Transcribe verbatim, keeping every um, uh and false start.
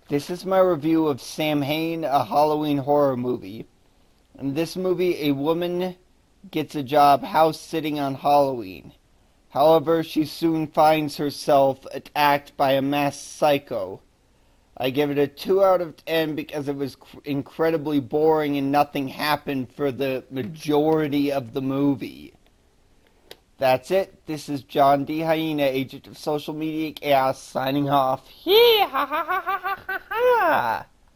This is my review of Samhain, a Halloween horror movie. In this movie, a woman gets a job house sitting on Halloween. However, she soon finds herself attacked by a masked psycho. I give it a two out of ten because it was incredibly boring and nothing happened for the majority of the movie. That's it. This is John D. Hyena, agent of social media chaos, signing off. Hee ha ha ha ha ha ha.